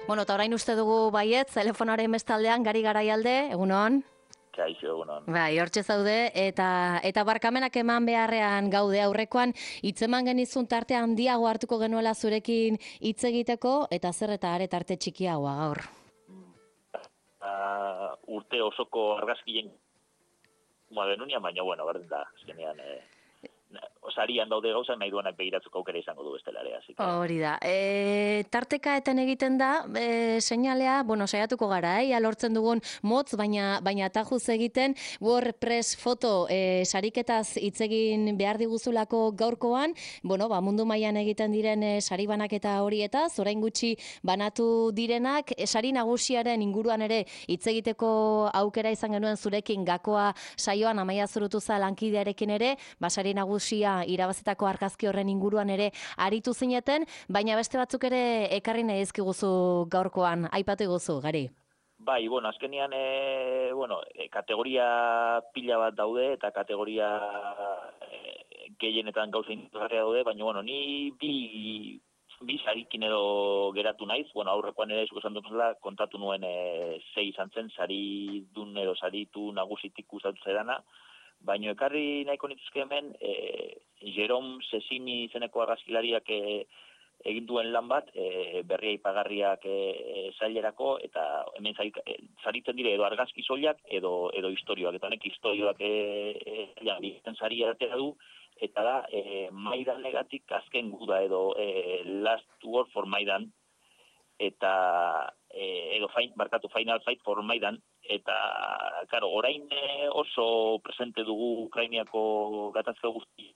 Bueno, eta orain uste dugu baiet, telefonaren bestaldean, Gari Garaialde, egunon? Kaixo, egunon. Bai, hortxe zaude, eta barkamenak eman beharrean gaude aurrekoan, hitzeman genizun tarte handiago hartuko genuela zurekin hitz egiteko, eta zer eta are tarte txikiagoa gaur. Urte osoko argazkien genunean, baina, bueno, berdin da, azkenean, osarian daude gauzak nahi duenak begiratzeko aukera izango du bestela ere, así que... Hori da. Tarteka eten egiten da, seinalea, bueno, saiatuko gara, lortzen dugun motz, baina tajuz egiten, WordPress foto sariketaz hitz egin behar diguzulako gaurkoan, bueno, mundu mailan egiten diren sari banaketa horietaz, orain gutxi banatu direnak, sari nagusiaren inguruan ere hitz egiteko aukera izan genuen zurekin gakoa saioan Amaia Zurutuza lankidearekin ere, sari nagusia irabazitako argazki horren inguruan ere aritu zineten, baina beste batzuk ere ekarri nahi ezkiguzu gaurkoan, aipatu iguzu, Gari. Bai, bueno, azkenean, kategoria pila bat daude, eta kategoria gehienetan gauza interesgarria daude, baina, bueno, ni bi sarikin edo geratu naiz, bueno, aurrekoan ere esan duzela, kontatu nuen zei izan zen, saridun edo saritu nagusitik gustatu zaidana, baina ekarri nahiko nituzke hemen, Jerome Sesini izeneko argazkilariak egin duen lan bat, berria ipagarriak sailerako, eta hemen saritzen dire edo argazki soilak edo historioak, eta honek historioak egiten saria atera du, eta da Maidan negatik azken guda edo Last Word for Maidan, eta edo Final Fight for Maidan, eta, karo, orain oso presente dugu Ukrainiako gatazka guzti,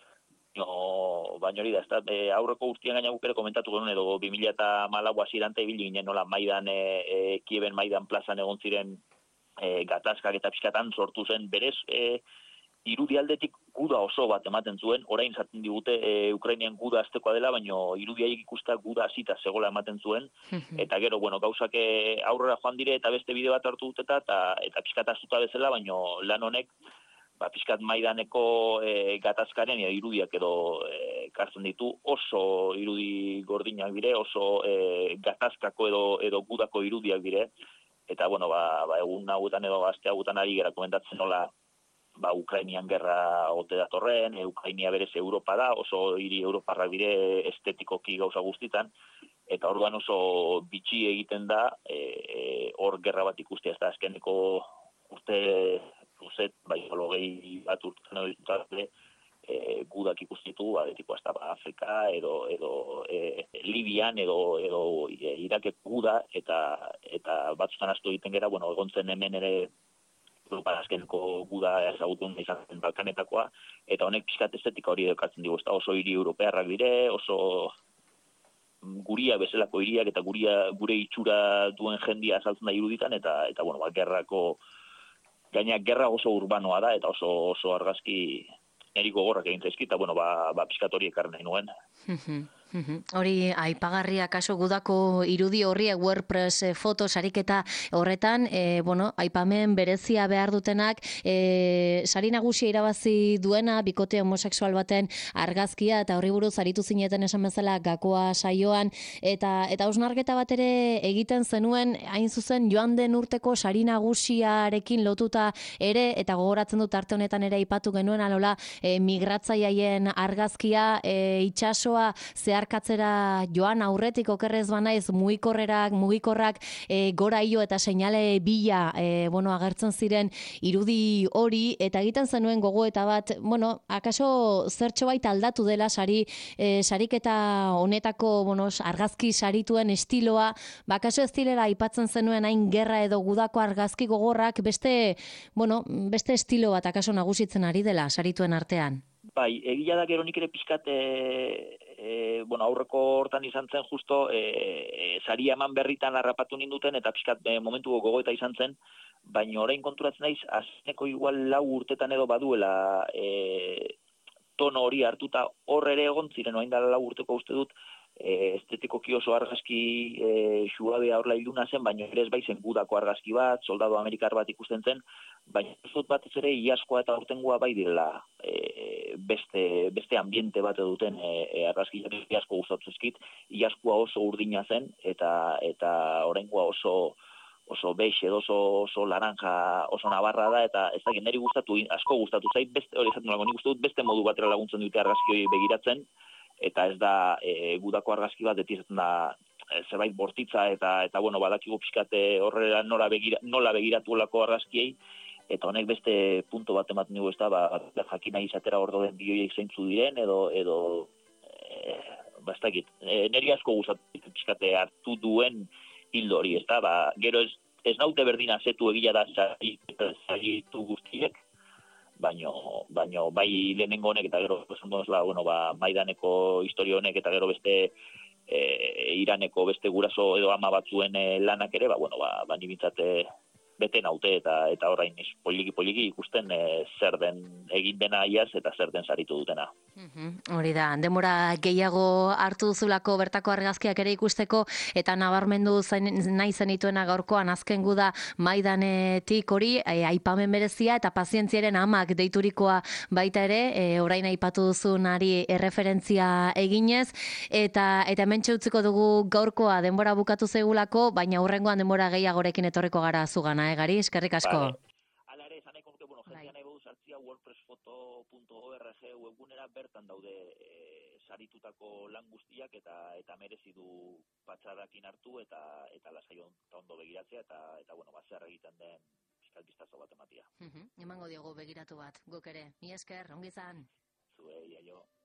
baina hori da, ez da, aurreko urtean gaina guk ere komentatu genuen edo 2014 hasierante ibili ginen nola Maidan, Kieven Maidan plazan egon ziren gatazkak eta pixkatan sortu zen berez, irudialdetik guda oso bat ematen zuen, orain zaten digute Ukrainian guda aztekoa dela, baina irudiaik ikusta guda hasita zegoela ematen zuen, eta gero, bueno, gauzak aurrera joan dire eta beste bide bat hartu duteta, eta pixkat astuta bezala, baina lan honek, pixkat Maidaneko gatazkaren irudiak edo kartzen ditu, oso irudi gordinak dire, oso gatazkako edo gudako irudiak dire, eta, bueno, egun hauetan edo aste hauetan ari gara komentatzen nola, Ukrainian gerra ote datorren, Ukrainia berez Europa da, oso hiri europarrak dire estetikoki gauza guztitan, eta orduan oso bitxi egiten da, hor gerra bat ikustea, ez da azkeneko urte luzet, gehi bat urtean edo ditutazle, gudak ikustitu, adetiko hasta Afrika, edo Libian, edo Irakek guda, eta batzutan astu egiten gera, bueno, egontzen hemen ere Europa azkeneko guda ezagutun izan zen Balkanetakoa, eta honek pixkat estetika hori edokatzen digu, oso hiri europearrak dire, oso guria bezalako hiriak eta gure itxura duen jendia azaltzen da iruditan, eta bueno, gerrako, gaina gerra oso urbanoa da, eta oso argazki eriko gorrak egin zaizki, eta bueno, pixkat hori ekarren nahi nuen. Hori aipagarria kaso gudako irudi horriek WordPress foto sariketa horretan, aipamen berezia behar dutenak, sari nagusia irabazi duena, bikote homosexual baten argazkia, eta horri buruz aritu zineten esan bezala gakoa saioan, eta hausnarketa bat ere egiten zenuen, hain zuzen joan den urteko sari nagusiarekin lotuta ere, eta gogoratzen dut arte honetan ere aipatu genuen alola, migratzaiaien argazkia, itxasoa zeharkatzera joan aurretik okerrez banaiz mugikorrak goraio eta seinale bila agertzen ziren irudi hori, eta egiten zenuen gogoeta bat, akaso zertxo baita aldatu dela sariketa honetako argazki sarituen estiloa, akaso ez direla aipatzen zenuen hain gerra edo gudako argazki gogorrak beste estilo bat akaso nagusitzen ari dela sarituen artean. Bai, egia da gero nik ere pixkat aurreko hortan izan zen justo saria eman berritan harrapatu ninduten eta pixkat momentu gogoeta izan zen, baina orain konturatzen naiz azkeneko igual 4 urtetan edo baduela tono hori hartuta hor ere egon ziren, orain da 4 urteko uste dut, estetikoki oso argazki suabea horla iluna zen, baina ere ez bai zen gudako argazki bat, soldado amerikar bat ikusten zen, baina ez dut batez ere iazkoa eta aurtengoa bai direla beste ambiente bat duten argazkiak iazko gustatu zaizkit, iazkoa oso urdina zen, eta oraingoa oso beige edo oso laranja, oso nabarra da, eta ez dakit niri asko gustatu zait, hori esaten nolako, nik uste dut beste modu batera laguntzen dute argazki hori begiratzen, eta ez da gudako argazki bat, beti esaten da zerbait bortitza, eta bueno, badakigu pixkate horrela nola begiratu olako argazkiei, eta honek beste punto bat ematen dugu, ez da, jakina izatera hor den bioiek zeintzu diren, edo ez dakit, niri asko gustatu pixkate hartu duen hildo hori, ez da, gero ez naute berdina zetu egila da zaitu guztiek, baino bai lehenengo honek eta gero Maidaneko historia honek eta gero beste Iraneko beste guraso edo ama batzuen lanak ere, ni bintzat bete naute eta orain poliki ikusten zer den egin dena iaz eta zer den saritu dutena. Hori da, denbora gehiago hartu duzulako bertako argazkiak ere ikusteko, eta nabarmendu nahi zenituena gaurkoan azken guda Maidanetik hori, aipamen berezia eta pazientziaren amak deiturikoa baita ere, orain aipatu duzunari erreferentzia eginez, eta hementxe utziko dugu gaurkoa denbora bukatu zegulako, baina hurrengoan denbora gehiagorekin etorriko gara zugana, Gari, eskerrik asko. Hala ere, esan eko, jendean nahi badu sartzia wordpressfoto.org webgunera bertan daude saritutako lan guztiak eta merezi du patxadakin hartu eta lasai ondo begiratzea eta zer egiten den fiskal bistazo bat ematia. Emango diogu begiratu bat, guk ere. Mi esker, ongi izan. Zuei, aio.